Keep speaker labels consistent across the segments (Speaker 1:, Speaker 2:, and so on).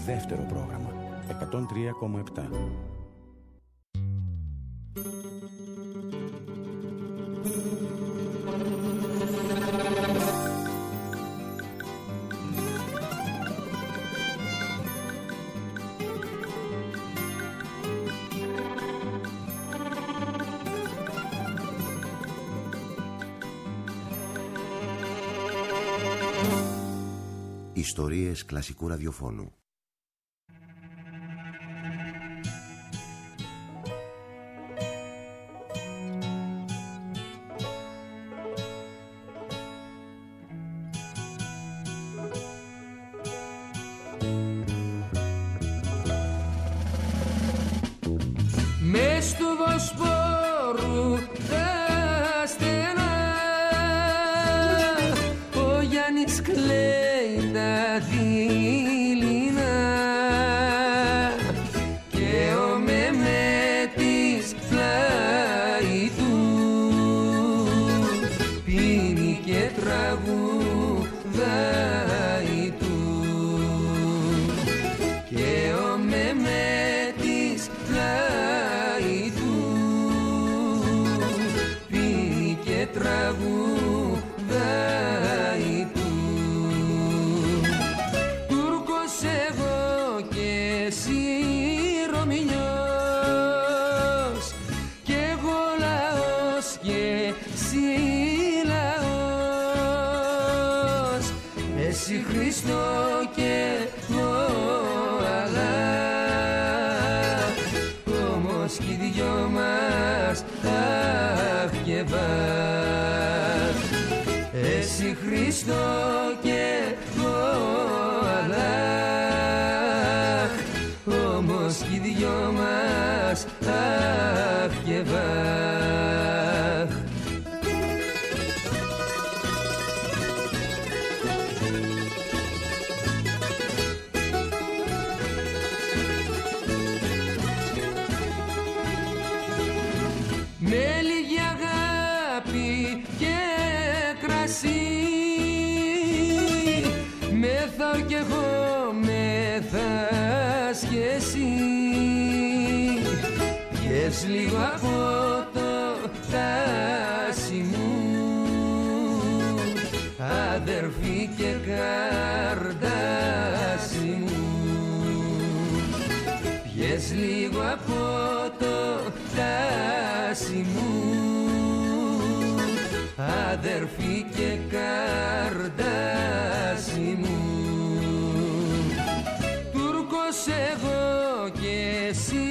Speaker 1: δεύτερο πρόγραμμα, 103,7.
Speaker 2: Ιστορίες κλασικού ραδιοφώνου.
Speaker 3: Μες του Βοσπόρου τα στενά ο Γιάννης κλαίει τα δειλινά και ο Μεμέτης πλάι του πίνει και τραγουδάει του και ο Μεμέτης πλάι του πίνει και τραγουδάει του. Τούρκος εγώ και εσύ Ρωμινιός κι εγώ λαός και εσύ λαός, εσύ Χριστό και εγώ Αλλάχ, όμως κι οι δυο μας αχ και βαχ, εσύ Χριστό και εγώ Αλλάχ, όμως κι οι δυο μας αχ και βαχ. Με λίγη αγάπη και κρασί μεθάω κι εγώ, μεθάς κι εσύ, πιες λίγο από το τάσι μου αδερφή και καρδάσι μου, πιες λίγο από το τάσι μου αδερφή και καρδάσι μου. Τούρκος εγώ και εσύ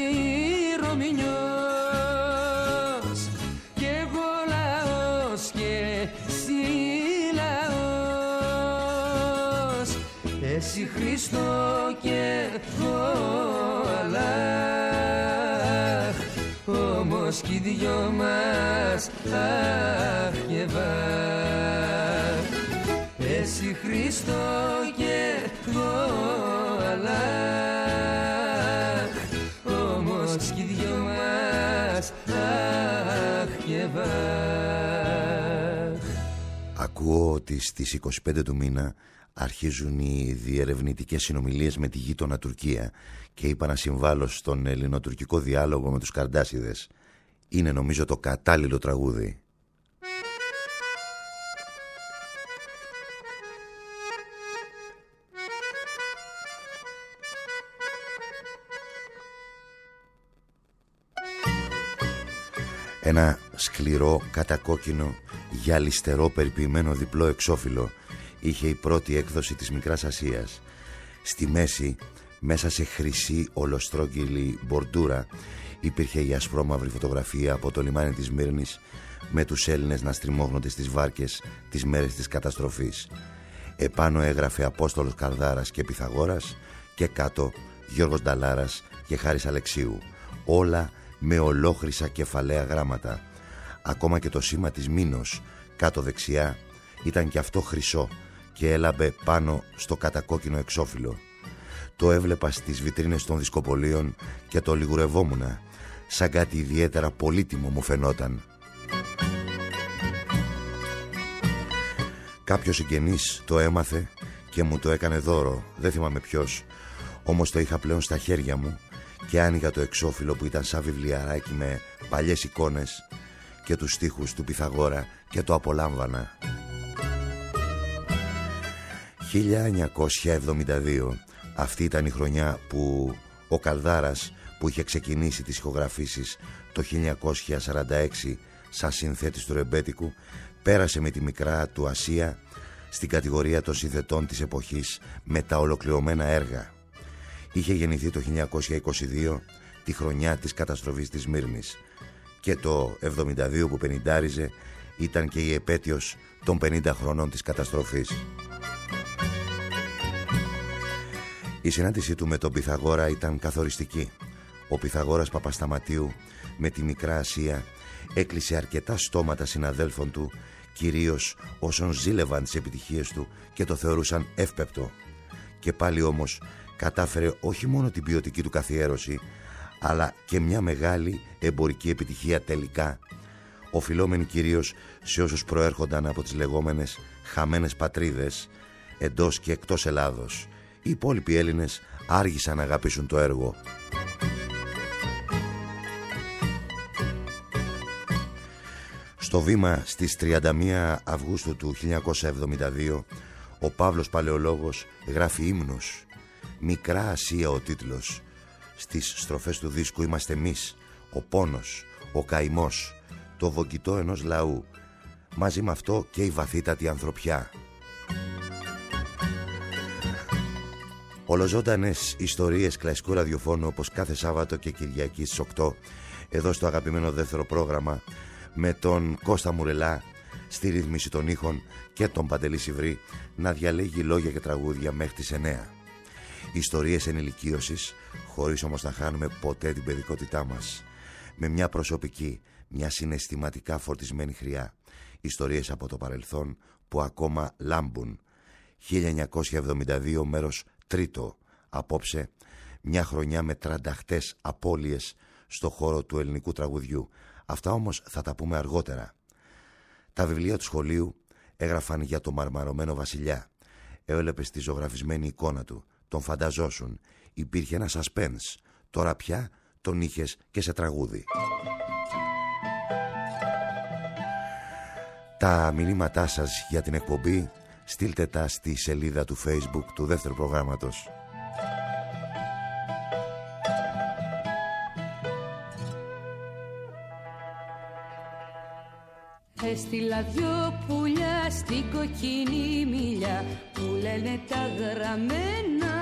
Speaker 3: Ρωμινιός κι εγώ λαός και εσύ λαός, εσύ Χριστό και εγώ Αλλάχ, όμως κι οι δυο μας αχ και βαχ, εσύ Χριστό και εγώ Αλλάχ, όμως κι οι δυο μας αχ και βαχ.
Speaker 2: Ακούω ότι στις 25 του μήνα αρχίζουν οι διερευνητικές συνομιλίες με τη γείτονα Τουρκία και είπα να συμβάλλω στον ελληνοτουρκικό διάλογο με τους Καρντάσιδες. Είναι νομίζω το κατάλληλο τραγούδι. Ένα σκληρό, κατακόκκινο, γυαλιστερό περιποιημένο διπλό εξώφυλλο είχε η πρώτη έκδοση της Μικράς Ασίας. Στη μέση, μέσα σε χρυσή ολοστρόγγυλη μπορντούρα, υπήρχε η ασπρόμαυρη φωτογραφία από το λιμάνι της Μύρνης με τους Έλληνες να στριμώχνονται στις βάρκες τις μέρες της καταστροφής. Επάνω έγραφε Απόστολος Καρδάρας και Πυθαγόρας και κάτω Γιώργος Νταλάρας και Χάρης Αλεξίου. Όλα με ολόχρυσα κεφαλαία γράμματα. Ακόμα και το σήμα της Μήνος κάτω δεξιά ήταν και αυτό χρυσό και έλαμπε πάνω στο κατακόκκινο εξώφυλλο. Το έβλεπα στις βιτρίνες των δισκοπολίων και το λιγουρευόμουνα, σαν κάτι ιδιαίτερα πολύτιμο μου φαινόταν. Κάποιος συγγενής το έμαθε και μου το έκανε δώρο, δεν θυμάμαι ποιος. Όμως το είχα πλέον στα χέρια μου και άνοιγα το εξώφυλλο που ήταν σαν βιβλιαράκι με παλιές εικόνες και τους στίχους του Πυθαγόρα και το απολάμβανα. 1972, αυτή ήταν η χρονιά που ο Καλδάρας, που είχε ξεκινήσει τις ηχογραφήσεις το 1946 σαν συνθέτης του ρεμπέτικου, πέρασε με τη μικρά του Ασία στην κατηγορία των συνθετών της εποχής με τα ολοκληρωμένα έργα. Είχε γεννηθεί το 1922, τη χρονιά της καταστροφής της Σμύρνης, και το 1972 που πενηντάριζε ήταν και η επέτειος των 50 χρονών της καταστροφής. Η συνάντησή του με τον Πυθαγόρα ήταν καθοριστική. Ο Πυθαγόρας Παπασταματίου με τη Μικρά Ασία έκλεισε αρκετά στόματα συναδέλφων του, κυρίως όσων ζήλευαν τις επιτυχίες του και το θεωρούσαν εύπεπτο. Και πάλι όμως κατάφερε όχι μόνο την ποιοτική του καθιέρωση, αλλά και μια μεγάλη εμπορική επιτυχία τελικά, οφειλόμενη κυρίως σε όσους προέρχονταν από τις λεγόμενες χαμένες πατρίδες εντός και εκτός Ελλάδος. Οι υπόλοιποι Έλληνες άργησαν να αγαπήσουν το έργο. Στο βήμα στις 31 Αυγούστου του 1972, ο Παύλος Παλαιολόγος γράφει ύμνους. Μικρά Ασία ο τίτλος. Στις στροφές του δίσκου είμαστε εμείς, ο πόνος, ο καημός, το βογγητό ενός λαού. Μαζί με αυτό και η βαθύτατη ανθρωπιά. Ολοζώντανες ιστορίες κλασικού ραδιοφώνου, όπως κάθε Σάββατο και Κυριακή στις 8, εδώ στο αγαπημένο δεύτερο πρόγραμμα, με τον Κώστα Μουρελά στη ρύθμιση των ήχων και τον Παντελή Σιβρή να διαλέγει λόγια και τραγούδια μέχρι τις 9. Ιστορίες ενηλικίωσης, χωρίς όμως να χάνουμε ποτέ την παιδικότητά μας. Με μια προσωπική, μια συναισθηματικά φορτισμένη χρειά. Ιστορίες από το παρελθόν που ακόμα λάμπουν. 1972 μέρος τρίτο. Απόψε μια χρονιά με τρανταχτές απώλειες στο χώρο του ελληνικού τραγουδιού. Αυτά όμως θα τα πούμε αργότερα. Τα βιβλία του σχολείου έγραφαν για το μαρμαρωμένο βασιλιά. Έβλεπες τη ζωγραφισμένη εικόνα του. Τον φανταζόσουν. Υπήρχε ένα suspense. Τώρα πια τον είχες και σε τραγούδι. Τα μηνύματά σας για την εκπομπή στείλτε τα στη σελίδα του Facebook του δεύτερου προγράμματος.
Speaker 4: Έστειλα δυο πουλιά στην κοκκινή μίλια που λένε τα γραμμένα.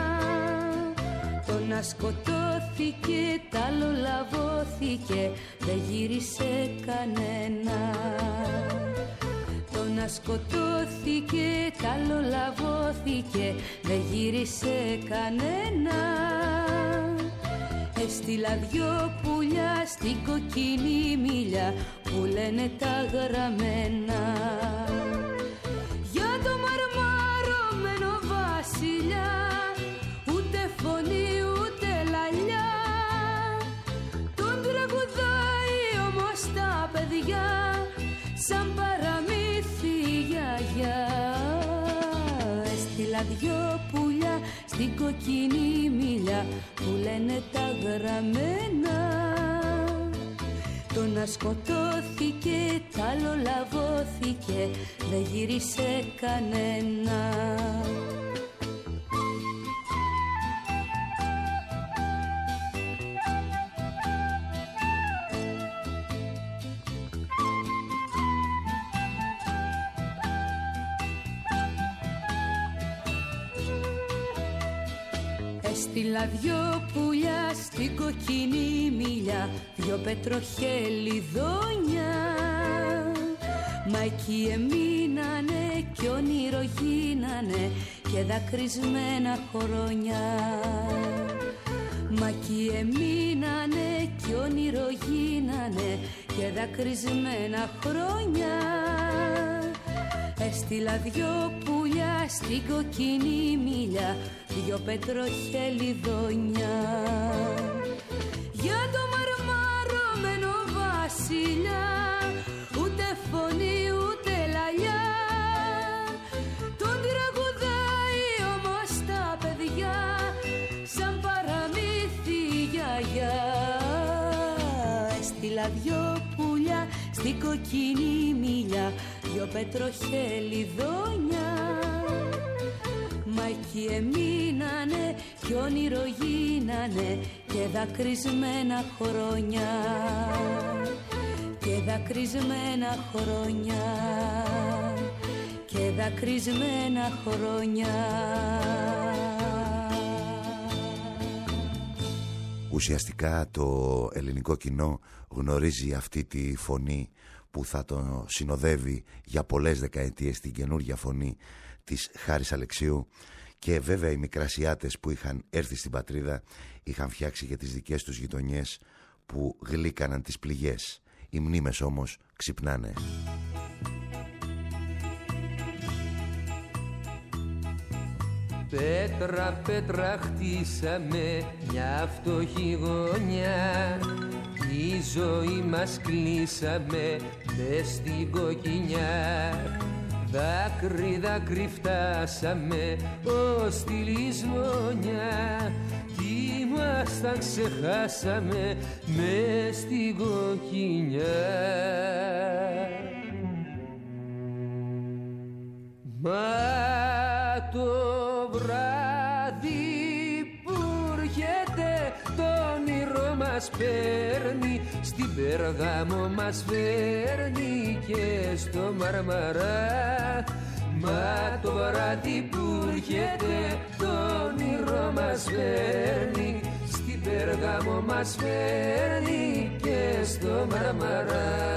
Speaker 4: Το να σκοτώθηκε, τ' άλλο λαβώθηκε, δεν γύρισε κανένα. Το να σκοτώθηκε, τ' άλλο λαβώθηκε, δεν γύρισε κανένα. Έστειλα δυο πουλιά στην κοκκινή μίλια που λένε τα γραμμένα. Για το μαρμαρωμένο βασιλιά, ούτε φωνή ούτε λαλιά, τον τραγουδάει όμως τα παιδιά σαν παραμύθι γιαγιά. Έστειλα δυο πουλιά στην κοκκινή μίλια που λένε τα γραμμένα. Το να σκοτώθηκε, τ' άλλο λαβώθηκε, δεν γύρισε κανένα. Έστειλα δυο πουλιά στην κοκκινή μίλια, δυο πετροχελιδόνια. Μα εκεί εμείνανε κι όνειρο γίνανε και δακρυσμένα χρόνια. Μα εκεί εμείνανε κι όνειρο γίνανε και δακρυσμένα χρόνια. Έστειλα δυο πουλιά στην κοκκινή μίλια, δυο πετροχελιδόνια. Για το μαρμαρωμένο βασιλιά, ούτε φωνή ούτε λαλιά, τον τραγουδάει όμως τα παιδιά μίλα, δυο πουλιά στην κοκκινή μίλια, δυο πετροχελιδόνια. Μα εκεί εμείνανε κι όνειρο γίνανε και δακρυσμένα χρόνια, και δακρυσμένα χρόνια, και δακρυσμένα χρόνια.
Speaker 2: Ουσιαστικά το ελληνικό κοινό γνωρίζει αυτή τη φωνή που θα τον συνοδεύει για πολλές δεκαετίες, την καινούργια φωνή της Χάρης Αλεξίου, και βέβαια οι μικρασιάτες που είχαν έρθει στην πατρίδα είχαν φτιάξει και τις δικές τους γειτονιές που γλύκαναν τις πληγές. Οι μνήμες όμως ξυπνάνε.
Speaker 3: Πέτρα, πέτρα χτίσαμε μια φτωχή γωνιά, η ζωή μας κλείσαμε μες στην κοκκινιά. Δάκρυ, δάκρυ φτάσαμε ως τη λησμονιά, τι μας τα ξεχάσαμε μες στην κοκκινιά. Μα το βράδυ που έρχεται το όνειρο μας παίρνει, στην Περγάμο μας φέρνει και στο Μαρμαρά. Μα το βράδυ που έρχεται το όνειρο μας φέρνει, στην Περγάμο μας φέρνει και στο Μαρμαρά.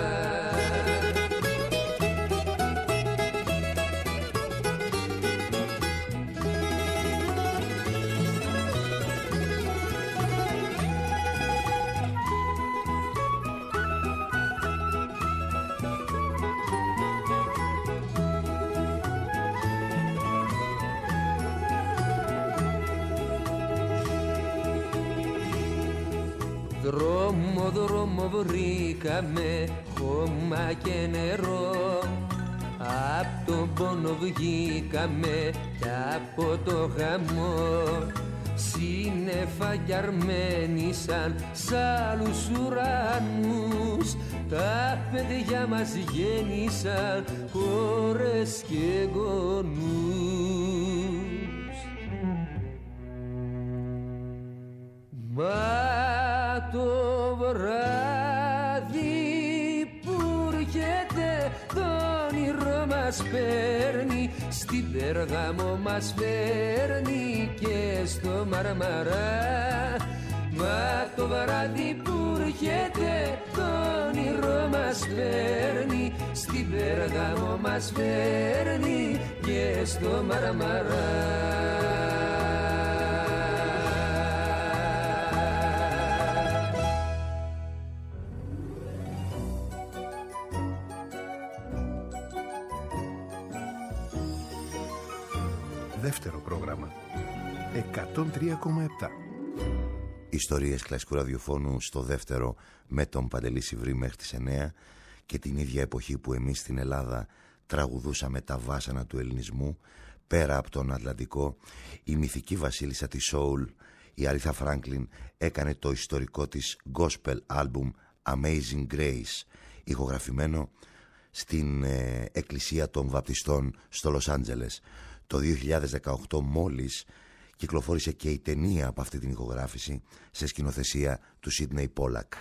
Speaker 3: Δρόμο, δρόμο βρήκαμε, χώμα και νερό, απ' τον πόνο βγήκαμε κι από το χαμό. Σύννεφα κι αρμένισαν σ' άλλους ουρανούς, τα παιδιά μας γέννησαν κόρες και γονούς. Μα το βράδυ που έρχεται το όνειρο μας παίρνει, στην Περγάμο μας φέρνει και στο Μαρμαρά. Μα το βράδυ που έρχεται το όνειρο μας παίρνει, στην Περγάμο μας φέρνει και στο Μαρμαρά.
Speaker 5: Δεύτερο πρόγραμμα 103,7.
Speaker 2: Ιστορίες κλασικού ραδιοφώνου στο δεύτερο, με τον Παντελή Σιβρή μέχρι τις 9, και την ίδια εποχή που εμείς στην Ελλάδα τραγουδούσαμε τα βάσανα του ελληνισμού. Πέρα από τον Ατλαντικό, η μυθική βασίλισσα της Soul, η Αρίθα Φράγκλιν, έκανε το ιστορικό της gospel album Amazing Grace, ηχογραφημένο στην εκκλησία των Βαπτιστών στο Λος Άντζελες. Το 2018 μόλις κυκλοφόρησε και η ταινία από αυτή την ηχογράφηση, σε σκηνοθεσία του Σίντνεϊ Πόλακ.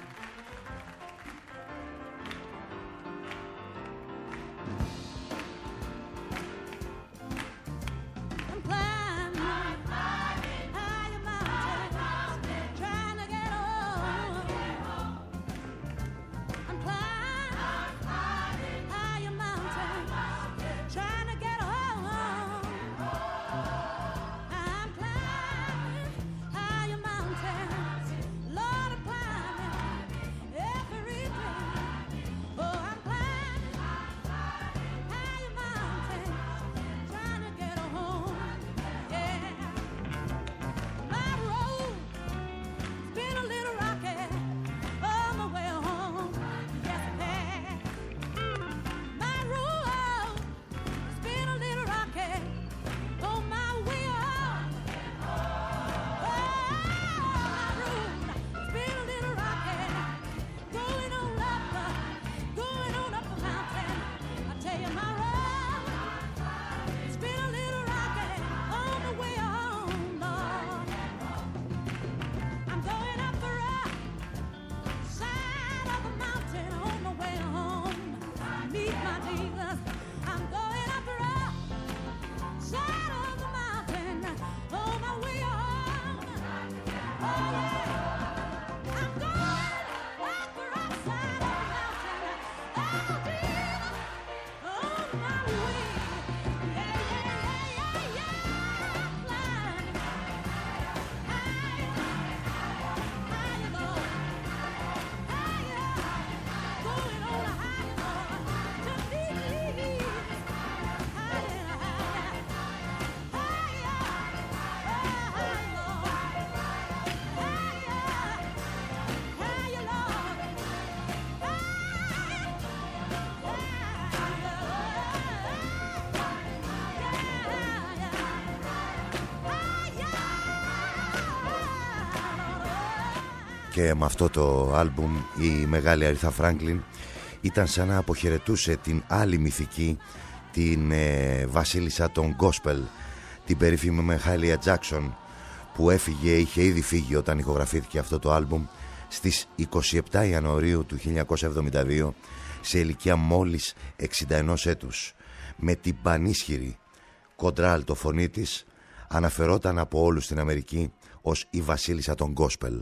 Speaker 2: και με αυτό το άλμπουμ η μεγάλη Αρίθα Φράγκλιν ήταν σαν να αποχαιρετούσε την άλλη μυθική, την βασίλισσα των gospel, την περίφημη Μεχάλια Τζάκσον, που είχε ήδη φύγει όταν ηχογραφήθηκε αυτό το άλμπουμ στις 27 Ιανουαρίου του 1972 σε ηλικία μόλις 61 έτους. Με την πανίσχυρη κοντράλτο φωνή της αναφερόταν από όλους στην Αμερική ως η βασίλισσα των gospel.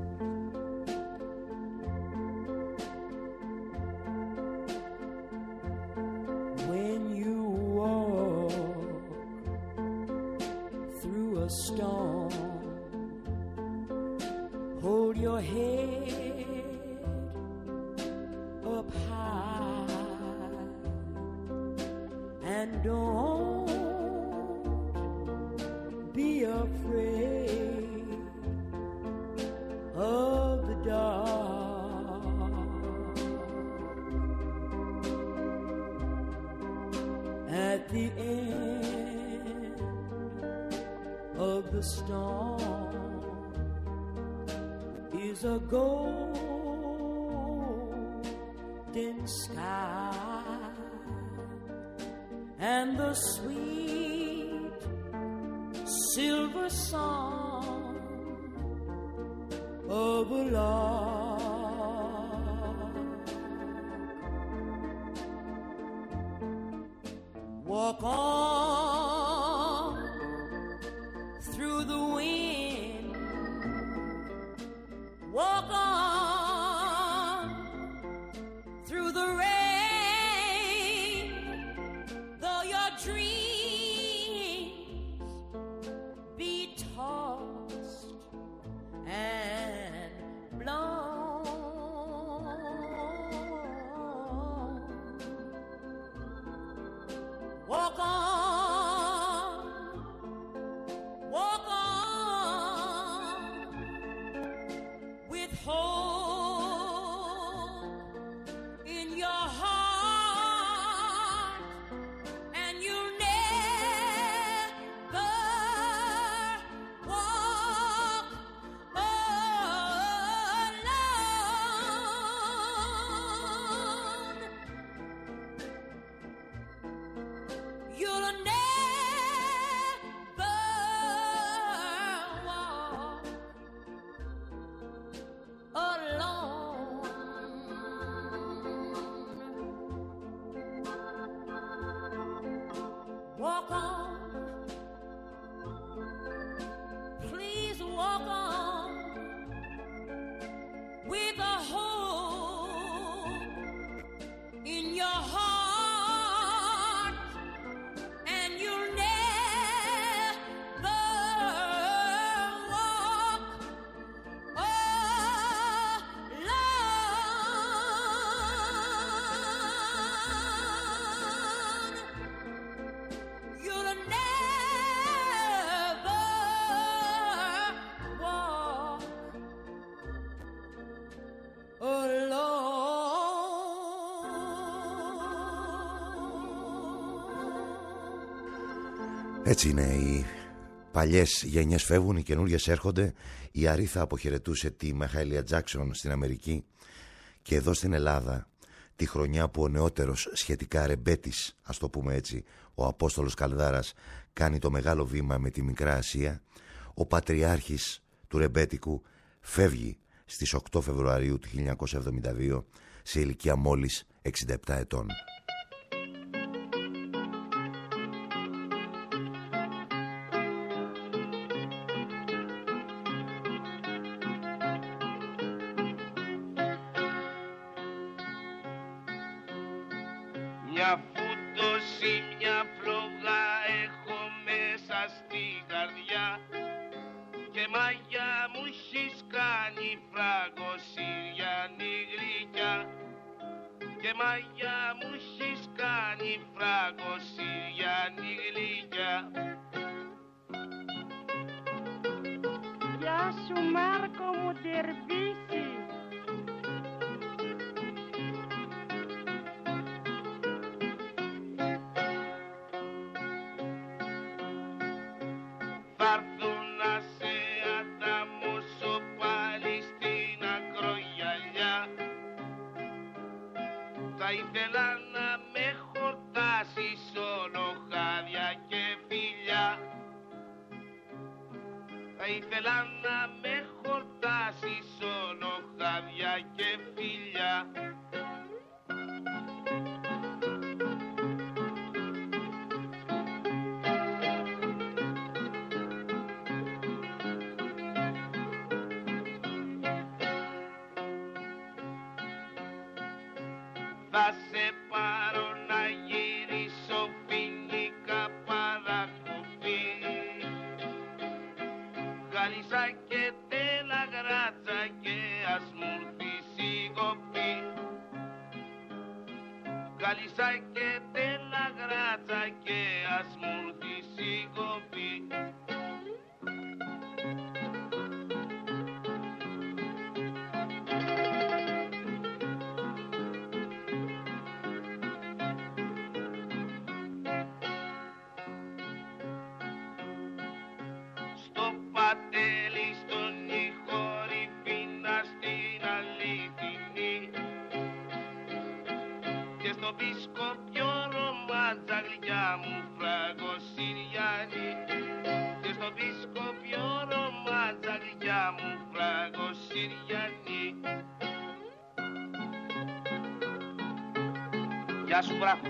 Speaker 2: Έτσι είναι, οι παλιές γενιές φεύγουν, οι καινούριες έρχονται. Η Αρίθα αποχαιρετούσε τη Μεχάλια Τζάκσον στην Αμερική και εδώ στην Ελλάδα τη χρονιά που ο νεότερος σχετικά ρεμπέτης, ας το πούμε έτσι, ο Απόστολος Καλδάρας κάνει το μεγάλο βήμα με τη Μικρά Ασία, ο πατριάρχης του ρεμπέτικου φεύγει στις 8 Φεβρουαρίου του 1972 σε ηλικία μόλις 67 ετών.
Speaker 6: Μια φούτωση, μια φλόγα έχω μέσα στην καρδιά και μαγιά μου έχεις κάνει φράγκο Συριανή γλυκιά και μαγιά μου έχεις κάνει φράγκο Συριανή γλυκιά.
Speaker 7: Γεια σου Μάρκο μου Τερβίση.
Speaker 6: Φάρθω να σε ανταμώσω πάλι στην θα ήθελα να με χορτάσεις όλο χάδια και φιλιά. Θα σε πάρω να γυρίσω φοινικά παρακοπή, Γάλισσα και Τελαγράτσα και ας μου έρθει σιγοπή. Γάλισσα και Τελαγράτσα και ας μου έρθει σιγοπή. Πατέλη στον Ιχορυφίνα στην Αληθινή και στο Μπισκοπιό ρομάτσα γλυκιά μου φραγκοσυριανή, και στο Μπισκοπιό ρομάτσα γλυκιά μου φραγκοσυριανή. Γεια σου βράχο.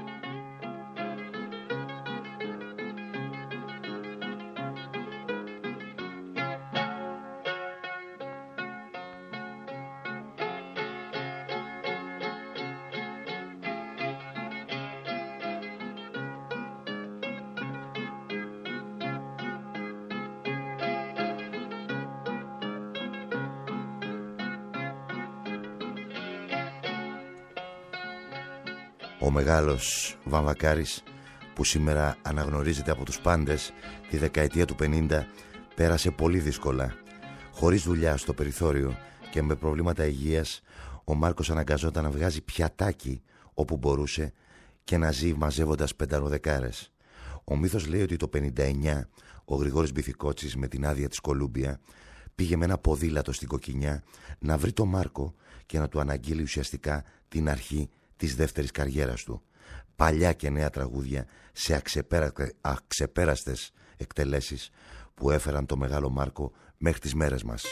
Speaker 2: Ο μεγάλος Βαμβακάρης, που σήμερα αναγνωρίζεται από τους πάντες, τη δεκαετία του 50 πέρασε πολύ δύσκολα. Χωρίς δουλειά στο περιθώριο και με προβλήματα υγείας, ο Μάρκος αναγκαζόταν να βγάζει πιατάκι όπου μπορούσε και να ζει μαζεύοντας πενταροδεκάρες. Ο μύθος λέει ότι το 59 ο Γρηγόρης Μπιθικότσης, με την άδεια της Κολούμπια, πήγε με ένα ποδήλατο στην Κοκκινιά να βρει τον Μάρκο και να του αναγγείλει ουσιαστικά την αρχή της δεύτερης καριέρας του. Παλιά και νέα τραγούδια σε αξεπέραστες εκτελέσεις που έφεραν το μεγάλο Μάρκο μέχρι τις μέρες μας.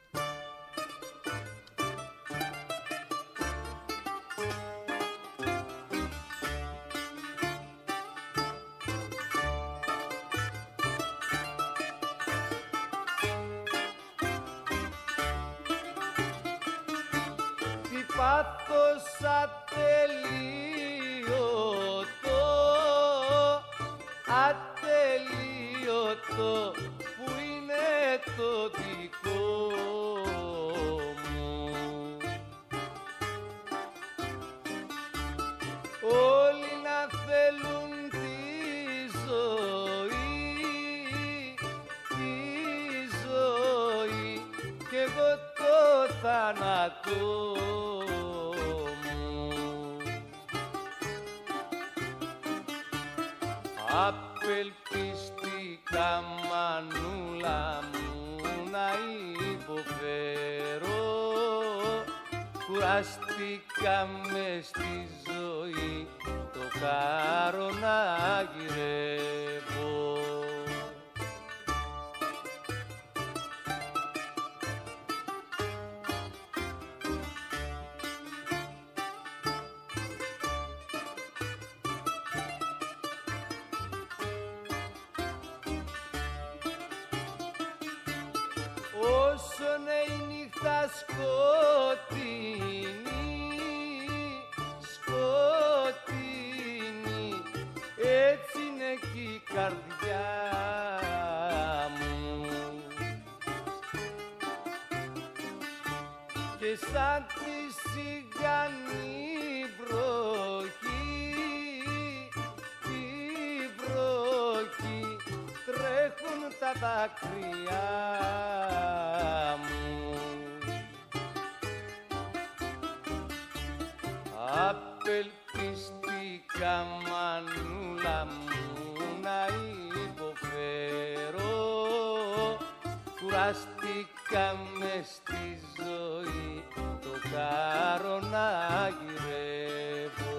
Speaker 3: Απελπιστικά μανούλα μου να υποφέρω, κουραστικά μες στη ζωή το κάρο να γυρεύω. Όσον η νύχτα σκοτεινή, έτσι είναι κι η καρδιά μου, και σαν τη σιγανή βροχή τρέχουν τα δάκρυα μου. Απελπιστικά μανούλα μου να υποφέρω, κουραστικά μες στη ζωή το κάρο να γυρεύω.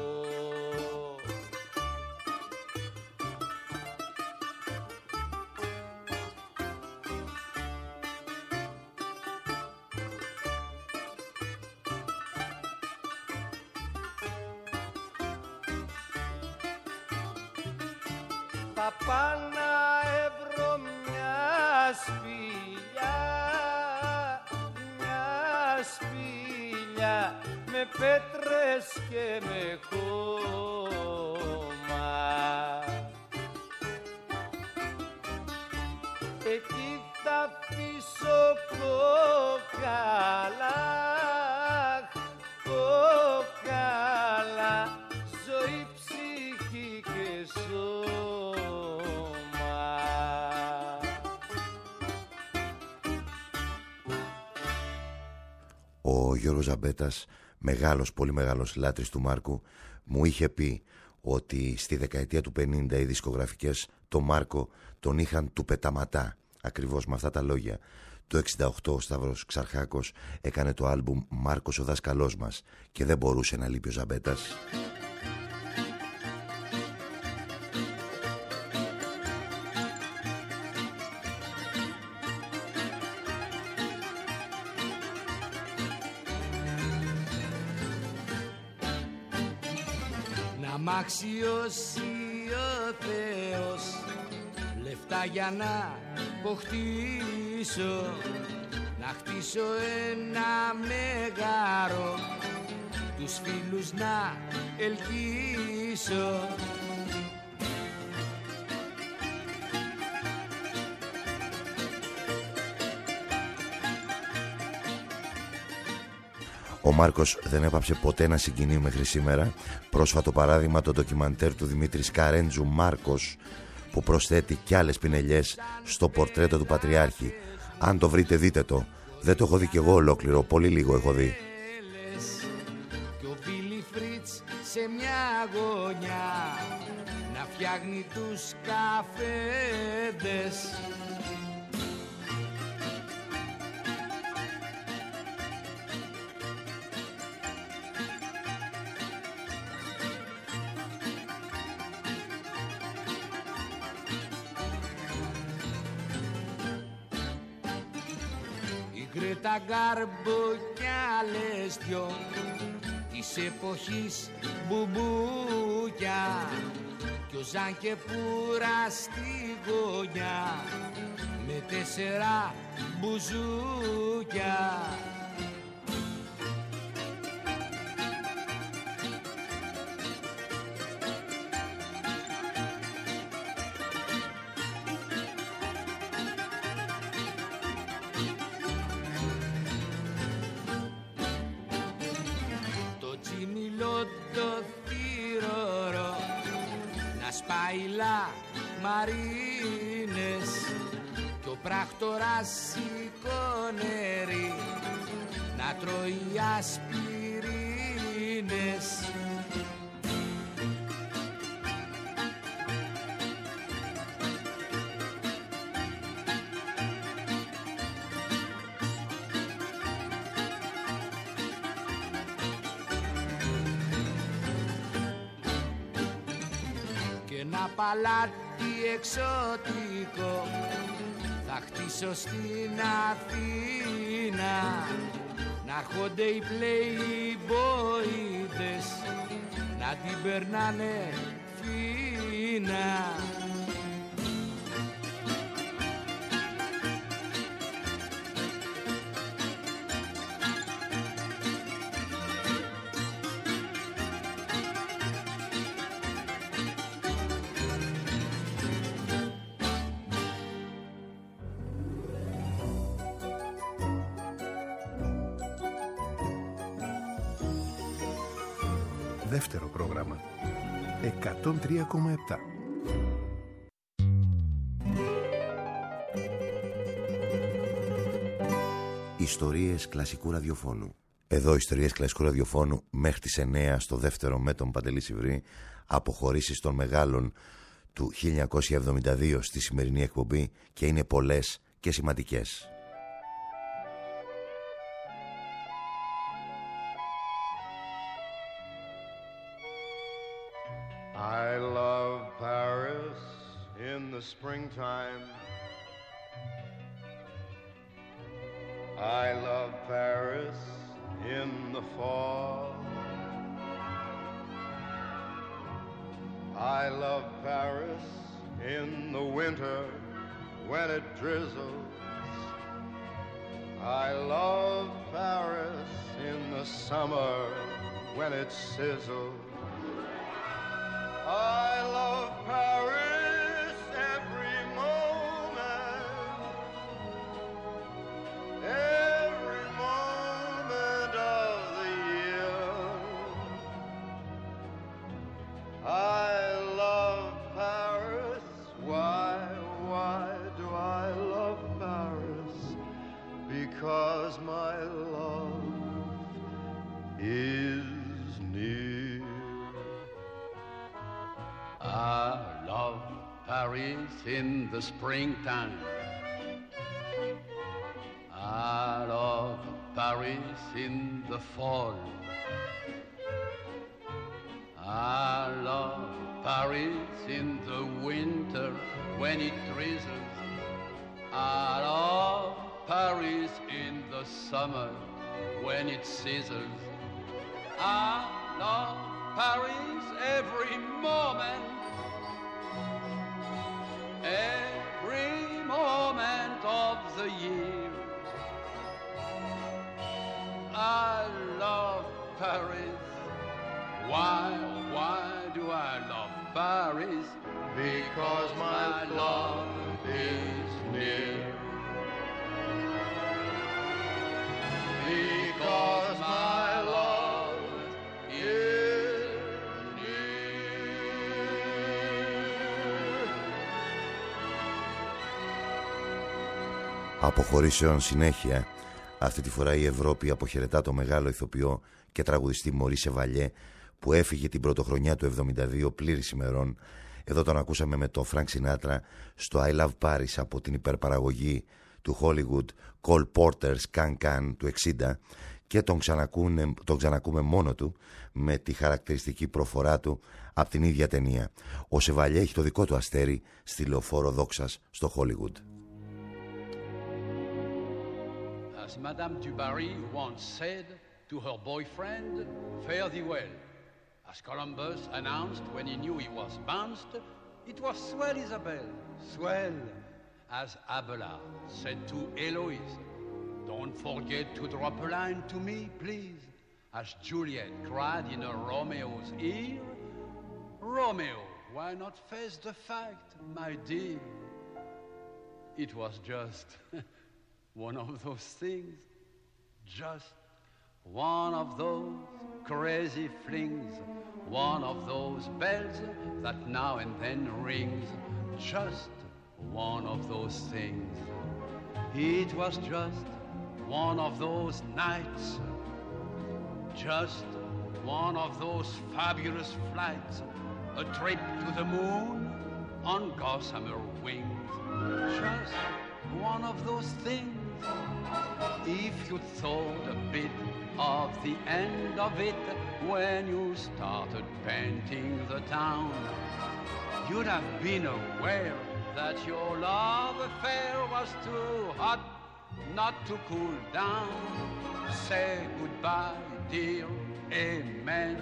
Speaker 3: θα πάω να έβρω μια σπηλιά, με πέτρες και με χώμα. Εκεί θα αφήσω κόκαλα, κόκαλα, ζωή, ψυχή και σώμα.
Speaker 2: Ο Γιώργος Ζαμπέτας, μεγάλος, πολύ μεγάλος λάτρης του Μάρκου, μου είχε πει ότι στη δεκαετία του 50 οι δισκογραφικές το Μάρκο τον είχαν του πεταματά, ακριβώς με αυτά τα λόγια. Το 68 ο Σταύρος Ξαρχάκος έκανε το άλμπουμ «Μάρκος ο δάσκαλός μας» και δεν μπορούσε να λείπει ο Ζαμπέτας.
Speaker 3: Μ' αξιώσει ο Θεός λεφτά για να αποκτήσω, να χτίσω ένα μεγάρο, τους φίλους να ελκύσω.
Speaker 2: Ο Μάρκος δεν έπαψε ποτέ να συγκινεί μέχρι σήμερα. Πρόσφατο παράδειγμα το ντοκιμαντέρ του Δημήτρη Σκαρέντζου «Μάρκος», που προσθέτει κι άλλες πινελιές στο πορτρέτο του Πατριάρχη. Αν το βρείτε δείτε το. Δεν το έχω δει κι εγώ ολόκληρο, πολύ λίγο έχω δει.
Speaker 3: Και ο Βίλι Φρίτς σε μια γωνιά να φτιάχνει τους καφέδες. Τα Γκάρμπο κι άλλες δυο της εποχής μπουμπούκια κι ο Ζαν και Πούρα στη γωνιά με 4 μπουζούκια. Σπάιλα μαρίνες κι ο πράκτορας σηκώνερι να τρώει ασπιρίνες. Ένα παλάτι εξωτικό θα χτίσω στην Αθήνα, να έρχονται οι πλέιμπόιδες να την περνάνε φίνα.
Speaker 5: Δεύτερο πρόγραμμα 103,7.
Speaker 2: Ιστορίες κλασικού ραδιοφώνου. Εδώ ιστορίες κλασικού ραδιοφώνου μέχρι τις 9 στο δεύτερο με τον Παντελή Σιβρή. Αποχωρήσεις των μεγάλων του 1972 στη σημερινή εκπομπή και είναι πολλές και σημαντικές.
Speaker 8: I love Paris in the springtime. I love Paris in the fall. I love Paris in the winter when it drizzles. I love Paris in the summer when it sizzles. I love Paris every moment of the year. I love Paris. Why do I love Paris? Because my love is near.
Speaker 9: I love Paris in the springtime. I love Paris in the fall. I love Paris in the winter when it drizzles. I love Paris in the summer when it sizzles. I love Paris every moment of the year. I love Paris. Why do I love Paris?
Speaker 8: Because my love is near. Because my love is near.
Speaker 2: Αποχωρήσεων συνέχεια. Αυτή τη φορά η Ευρώπη αποχαιρετά το μεγάλο ηθοποιό και τραγουδιστή Μωρί Σεβαλιέ, που έφυγε την πρωτοχρονιά του 72 πλήρης ημερών. Εδώ τον ακούσαμε με το Frank Sinatra στο I Love Paris από την υπερπαραγωγή του Hollywood Cole Porter's Can Can του 60, και τον ξανακούμε μόνο του με τη χαρακτηριστική προφορά του από την ίδια ταινία. Ο Σεβαλιέ έχει το δικό του αστέρι στη λεωφόρο Δόξας στο Hollywood.
Speaker 9: As Madame du Barry once said to her boyfriend, fare thee well. As Columbus announced when he knew he was bounced, it was swell, Isabel, swell. As Abelard said to Eloise, don't forget to drop a line to me, please. As Juliet cried in her Romeo's ear, Romeo, why not face the fact, my dear? It was just one of those things, just one of those crazy flings, one of those bells that now and then rings, just one of those things. It was just one of those nights, just one of those fabulous flights, a trip to the moon on gossamer wings, just one of those things. If you thought a bit of the end of it when you started painting the town, you'd have been aware that your love affair was too hot not to cool down. Say goodbye, dear, amen.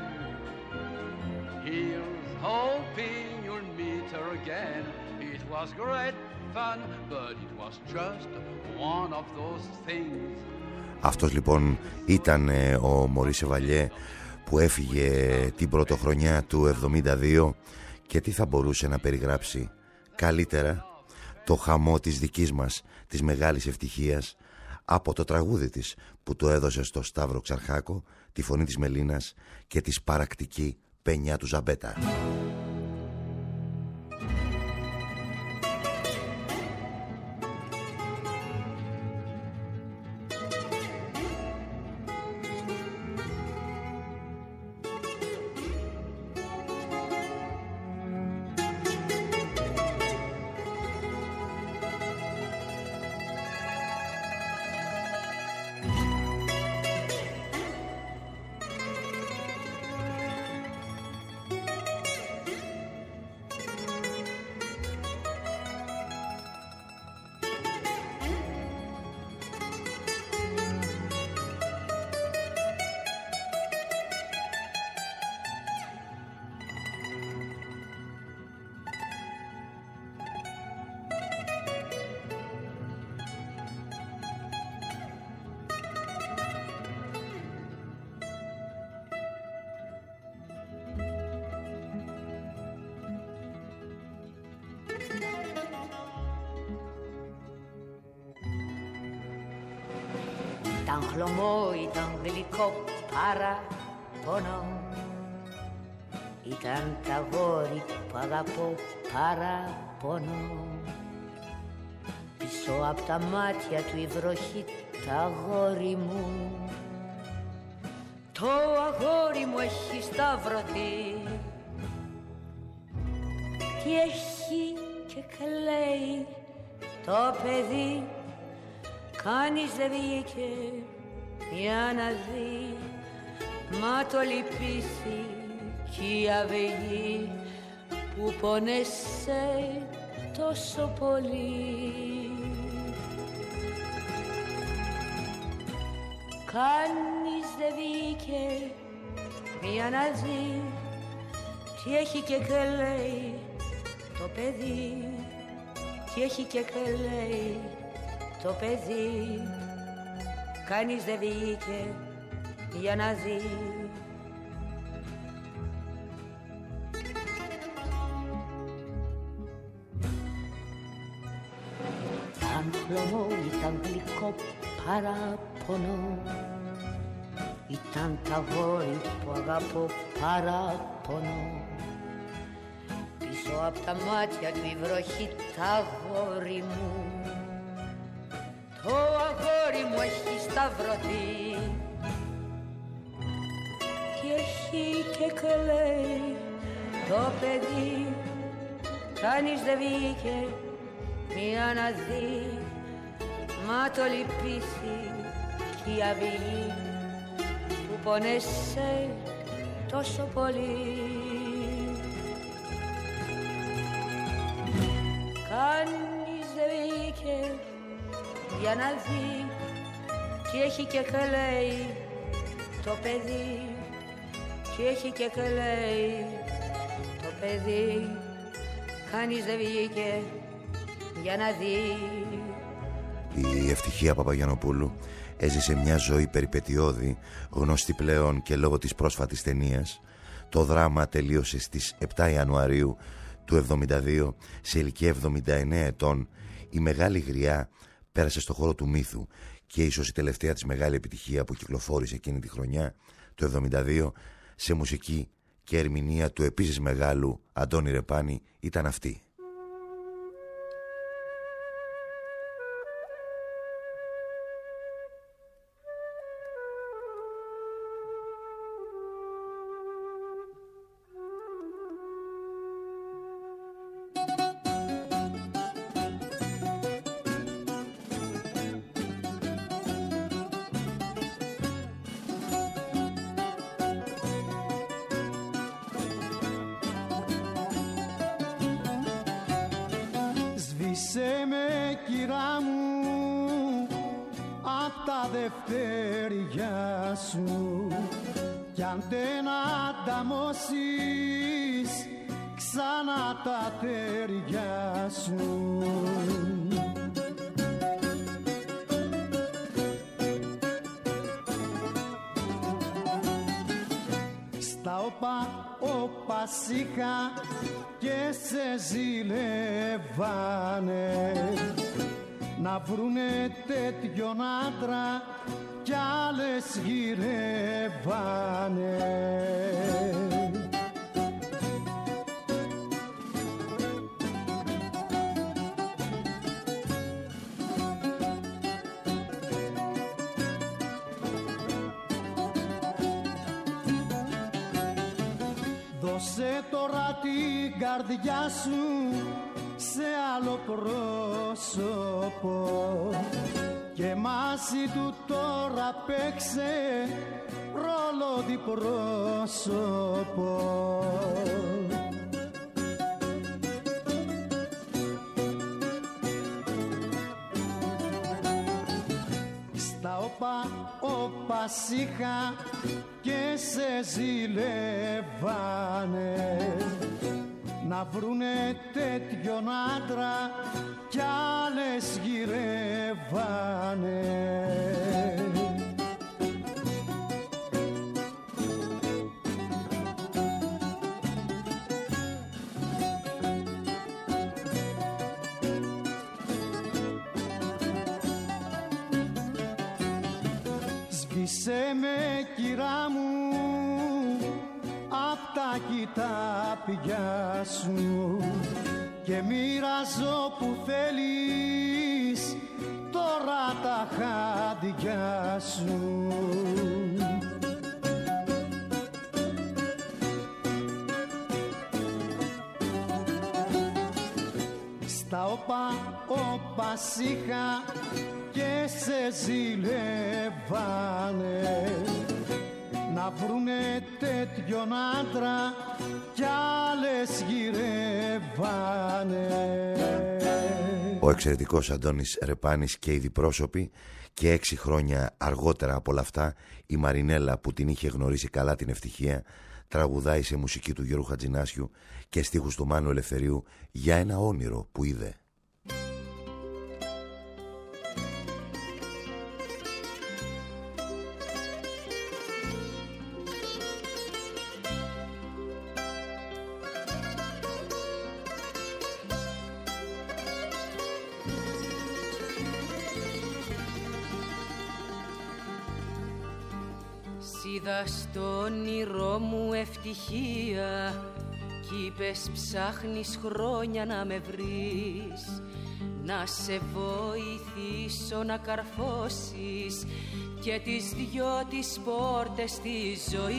Speaker 9: Here's hoping you'll meet her again. It was great fun, but it was just one of those things.
Speaker 2: Αυτός λοιπόν ήταν ο Μωρί Σεβαλιέ, που έφυγε την πρωτοχρονιά του 72, και τι θα μπορούσε να περιγράψει καλύτερα το χαμό της δικής μας, της μεγάλης ευτυχίας, από το τραγούδι της που το έδωσε στο Σταύρο Ξαρχάκο, τη φωνή της Μελίνας και τη σπαρακτική πένια του Ζαμπέτα.
Speaker 4: Ήταν χλωμό, ήταν γλυκό παραπονό. Ήταν τα αγόρι που αγαπώ παραπονό. Πίσω απ' τα μάτια του η βροχή τα αγόρι μου. Το αγόρι μου έχει σταυρωθεί. Τι έχει και κλαίει το παιδί. Κανείς δεν βγήκε για να δει. Μα το λυπήθη κι η αυγή που πόνεσε τόσο πολύ. Κανείς δεν βγήκε για να δει τι έχει και κλαίει το παιδί. Τι έχει και κλαίει το παιδί. Κανείς δεν βγήκε για να δει. Ήταν χλωμό, ήταν γλυκό παραπονό. Ήταν τα αγόρι που αγαπώ παραπονό. Πίσω απ' τα μάτια του η βροχή τα αγόρι μου. Το αγόρι μου έχει σταυρωθεί. Και έχει και κλαίει το παιδί. Κανείς δεν βγήκε για να δει. Μα το λυπήθη κι η αυγή που πόνεσε τόσο πολύ. Κανείς δεν βγήκε για να δει τι έχει και κλαίει το παιδί. Τι έχει και κλαίει το παιδί. Κανείς δεν βγήκε για να δει.
Speaker 2: Η Ευτυχία Παπαγιαννοπούλου έζησε μια ζωή περιπετειώδη, γνωστή πλέον και λόγω της πρόσφατης ταινίας. Το δράμα τελείωσε στις 7 Ιανουαρίου του 1972 σε ηλικία 79 ετών. Η Μεγάλη Γριά πέρασε στο χώρο του μύθου και ίσως η τελευταία της μεγάλη επιτυχία που κυκλοφόρησε εκείνη τη χρονιά, το 1972, σε μουσική και ερμηνεία του επίσης μεγάλου Αντώνη Ρεπάνη ήταν αυτή.
Speaker 10: Σβήσε με κυρά μου απ' τα δευτέρια σου κι αν δεν ανταμώσεις ξανά τα τέρια σου. Στα όπα σίχα και σε ζηλεύανε να βρουνε τέτοιον άντρα κι άλλες γυρεύανε. Δώσε τώρα την καρδιά σου σε άλλο πρόσωπο και μαζί του τώρα παίξε ρόλο διπρόσωπο. Στα όπα σίχα και σε ζηλεύανε να βρουνε τέτοιον άντρα κι άλλες γυρεύανε. Σβήσε με κυρά μου απ' τα κοιτάπια σου και μοιράζω που θέλεις τώρα τα χάντια σου. Στα όπα σίχα και σε ζηλεύανε να βρουνε τέτοιον άντρα κι άλλες γυρεύανε.
Speaker 2: Ο εξαιρετικός Αντώνης Ρεπάνης και οι διπρόσωποι, και 6 χρόνια αργότερα από όλα αυτά η Μαρινέλα, που την είχε γνωρίσει καλά την ευτυχία, τραγουδάει σε μουσική του Γιώργου Χατζηνάσιου και στίχους του Μάνου Ελευθερίου για ένα όνειρο που είδε.
Speaker 4: Είδα στο όνειρό μου ευτυχία κι είπες ψάχνεις χρόνια να με βρεις, να σε βοηθήσω να καρφώσεις και τις δυο τις πόρτες της ζωής.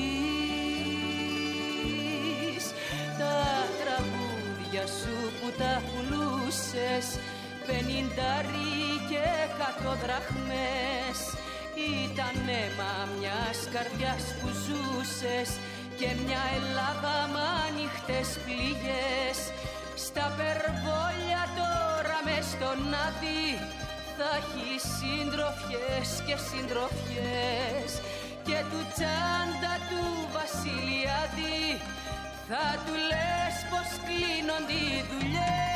Speaker 4: Τα τραγούδια σου που τα πουλούσες 50 και 100 δραχμές ήταν αίμα μιας καρδιάς που ζούσες και μια Ελλάδα μ' ανοιχτές πληγές. Στα περβόλια τώρα μες στον Άδη θα έχει συντροφιές και συντροφιές και του τσάντα του Βασιλιάδη θα του λες πως κλείνονται οι δουλειές.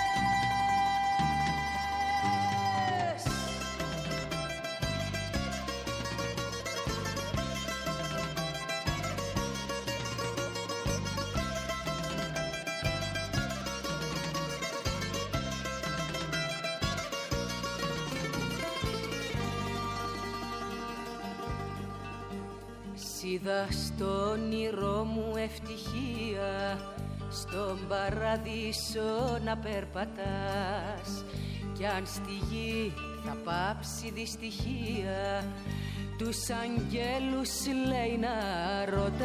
Speaker 4: Είδα στο όνειρό μου ευτυχία στον παραδείσο να περπατάς κι αν στη γη θα πάψει δυστυχία τους αγγέλους λέει να ρωτάς.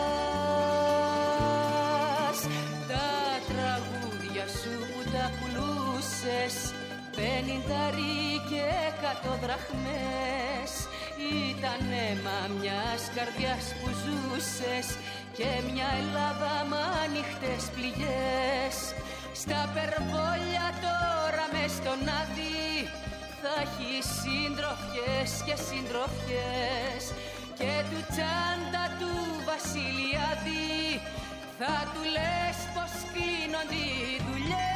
Speaker 4: Τα τραγούδια σου που τα πουλούσες 50 και 100 δραχμές ήταν αίμα μιας καρδιάς που ζούσες και μια Ελλάδα μ' ανοιχτές πληγές. Στα περβόλια τώρα μες στον Άδη θα έχει συντροφιές και συντροφιές και του τσάντα του Βασιλιάδη θα του λες πως κλείνονται οι δουλειές.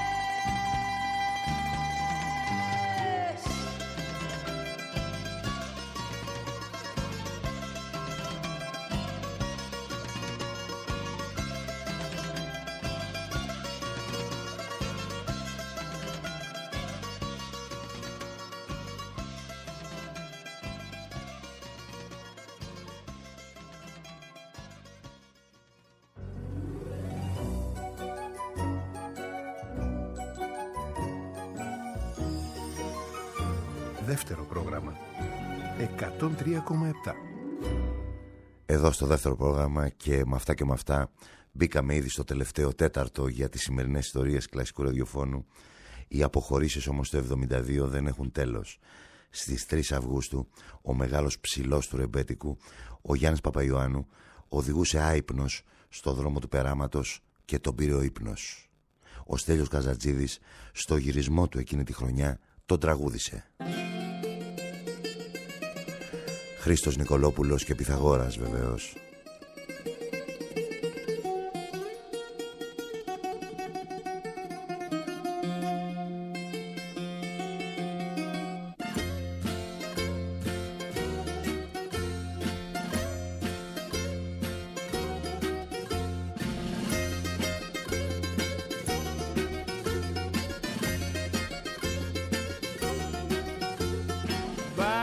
Speaker 5: Δεύτερο πρόγραμμα 103,7.
Speaker 2: Εδώ στο δεύτερο πρόγραμμα και με αυτά και με αυτά μπήκαμε ήδη στο τελευταίο τέταρτο για τις σημερινές ιστορίες κλασικού ραδιοφώνου. Οι αποχωρήσεις όμως το 72 δεν έχουν τέλος. Στις 3 Αυγούστου ο μεγάλος ψηλός του ρεμπέτικου, ο Γιάννης Παπαϊωάννου, οδηγούσε άυπνος στο δρόμο του περάματος και τον πήρε ο ύπνος. Ο Στέλιος Καζατζίδης στο γυρισμό του εκείνη τη χρονιά τον τραγούδισε. Χρήστος Νικολόπουλος και Πυθαγόρας βεβαίως.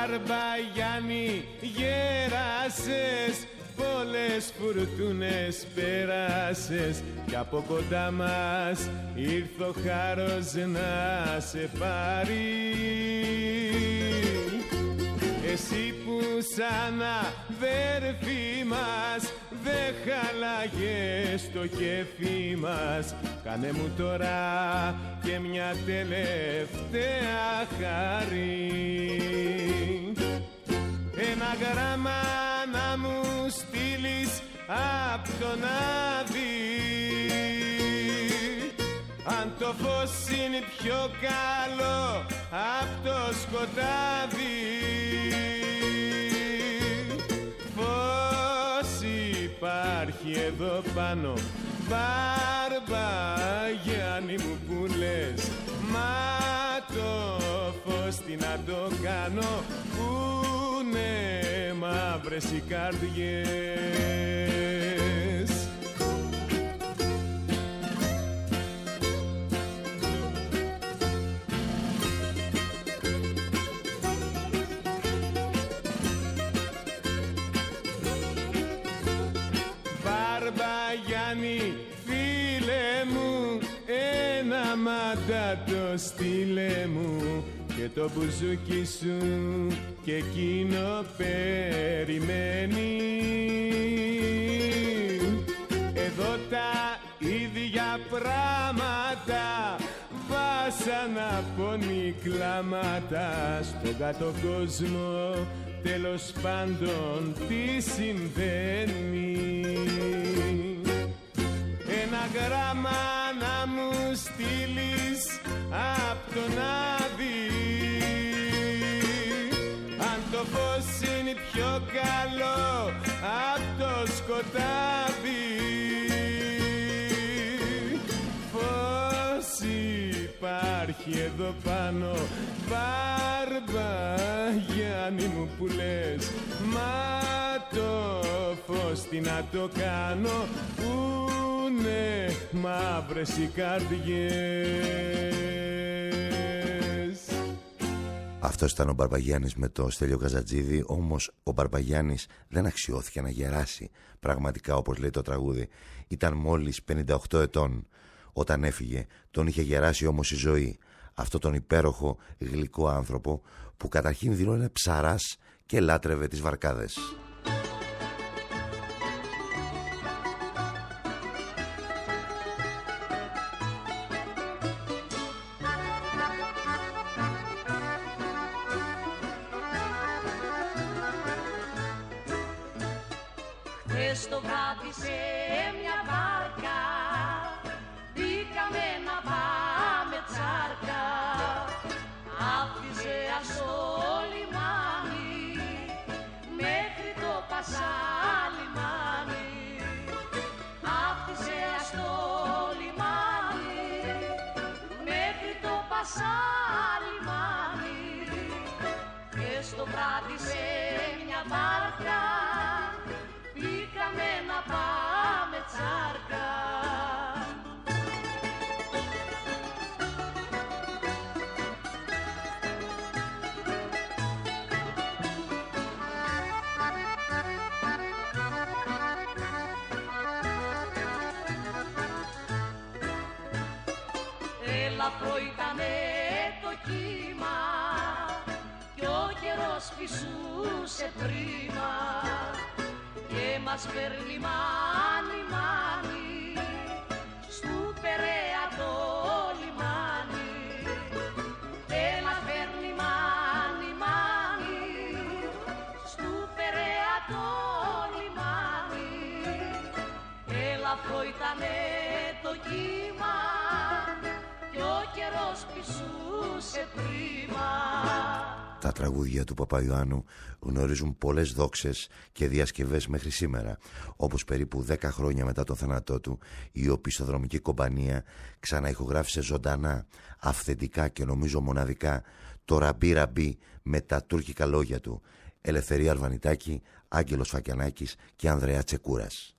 Speaker 11: Μπαρμπαγιάννη γέρασες, πολλές φουρτούνες πέρασες κι από κοντά μας ήρθε ο χάρος να σε πάρει. Εσύ που σαν αδέρφη μας δεν χαλάγες το κέφι μας, κάνε μου τώρα και μια τελευταία χάρη. Ένα γράμμα να μου στείλεις απ' τον Άδη, αν το φως είναι πιο καλό απ' το σκοτάδι. Φως υπάρχει εδώ πάνω, Μπαρμπαγιάννη μου που λες, μα το φως τι να το κάνω, πούνε μαύρες οι καρδιές. Μπαρμπαγιάννη φίλε μου, ένα μαντάτο στείλε μου και το μπουζούκι σου και εκείνο περιμένει. Εδώ τα ίδια πράγματα, βάσανα πόνοι κλάματα, στον κάτω κόσμο τέλος πάντων τι συμβαίνει. Ένα γράμμα να μου στείλεις απ' τον Άδη, αν το φως είναι πιο καλό απ' το σκοτάδι. Φως υπάρχει εδώ πάνω, Μπαρμπαγιάννη μου που λες, μα το φως τι να το κάνω, πούνε μαύρες οι καρδιές.
Speaker 2: Αυτός ήταν ο Μπαρμπαγιάννης με το Στέλιο Καζατζίδη, όμως ο Μπαρμπαγιάννης δεν αξιώθηκε να γεράσει. Πραγματικά, όπως λέει το τραγούδι, ήταν μόλις 58 ετών. Όταν έφυγε, τον είχε γεράσει όμως η ζωή. Αυτό τον υπέροχο γλυκό άνθρωπο που καταρχήν δηλώνε ψαράς και λάτρευε τις βαρκάδες.
Speaker 12: Χθες το βράδυ σε μια βάρκα μπήκαμε να πάμε τσάρκα. Άφησε στο λιμάνι μέχρι το Πασαλιμάνι. Άφησε στο λιμάνι μέχρι το Πασαλιμάνι. Χθες το βράδυ σε μια βάρκα μπήκαμε να πάμε τσάρκα. Ελαφρό ήτανε το κύμα κι ο καιρός φυσούσε πρίμα και μας φέρνει μάνι μάνι στου Περαία το λιμάνι. Έλα φέρνει μάνι μάνι στου Περαία το λιμάνι. Ελαφρό ήτανε το κύμα κι ο καιρός φυσούσε πρίμα.
Speaker 2: Τα τραγούδια του Παπαϊωάννου γνωρίζουν πολλές δόξες και διασκευές μέχρι σήμερα, όπως περίπου 10 χρόνια μετά τον θάνατό του η οπισθοδρομική κομπανία ξαναηχογράφησε ζωντανά, αυθεντικά και νομίζω μοναδικά το ραμπί ραμπί με τα τουρκικά λόγια του. Ελευθερία Αρβανιτάκη, Άγγελος Φακιανάκης και Ανδρέα Τσεκούρας.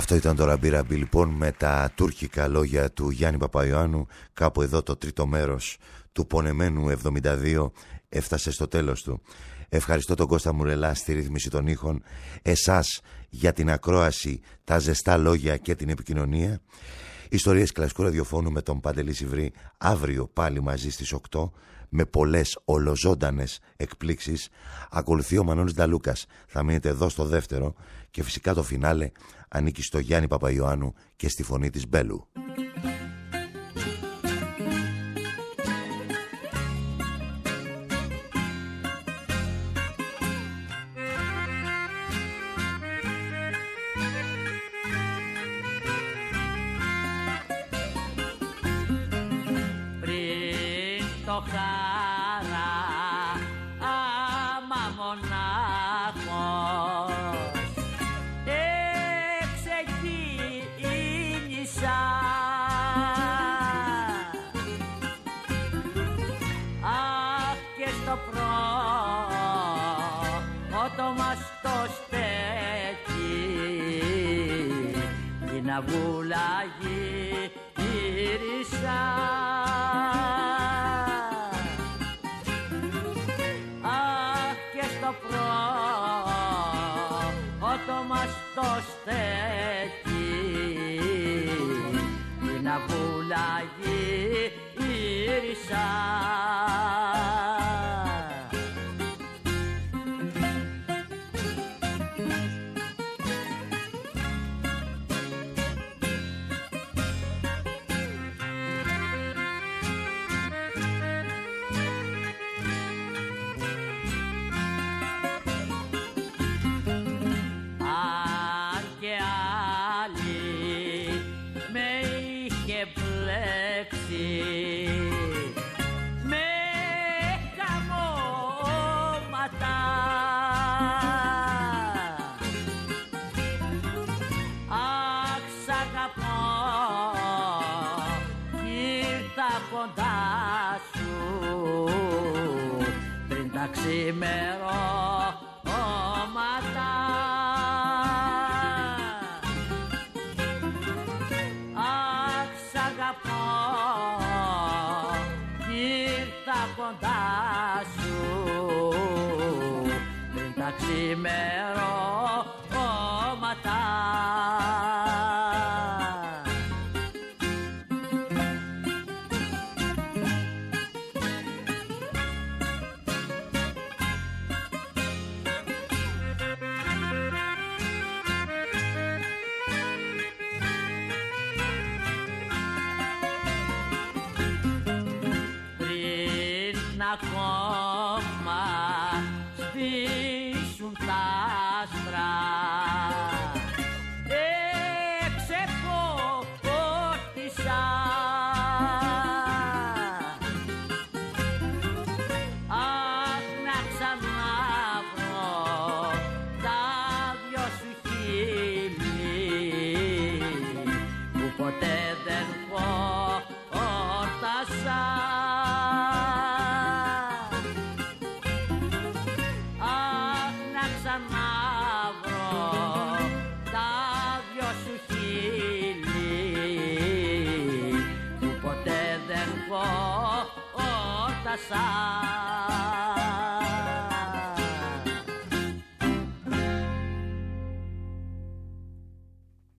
Speaker 2: Αυτό ήταν το Ραμπί λοιπόν, με τα τουρκικά λόγια του Γιάννη Παπαϊωάννου. Κάπου εδώ το τρίτο μέρος του πονεμένου 72 έφτασε στο τέλος του. Ευχαριστώ τον Κώστα Μουρελά στη ρύθμιση των ήχων, εσάς για την ακρόαση, τα ζεστά λόγια και την επικοινωνία. Ιστορίες κλασικού ραδιοφώνου με τον Παντελή Σιβρή, αύριο πάλι μαζί στις 8, με πολλές ολοζώντανες εκπλήξεις. Ακολουθεί ο Μανώλης Νταλούκας, θα μείνετε εδώ στο δεύτερο, και φυσικά το φινάλε ανήκει στο Γιάννη Παπαϊωάννου και στη φωνή της Μπέλου.
Speaker 13: Να βουλάγει γύρισα, αχ και στο πρώτο μας το στέκει, να βουλάγει γύρισα.
Speaker 14: Ξημερώματα, αχ σ' αγαπώ, ήρθα κοντά σου πριν τα ξημερώματα. Ακόμα σβήσουν τα άστρα, εξεπότισα, αχ να ξαναβρω τα δυο σου χείλη που ποτέ δεν χόρτασα. Sa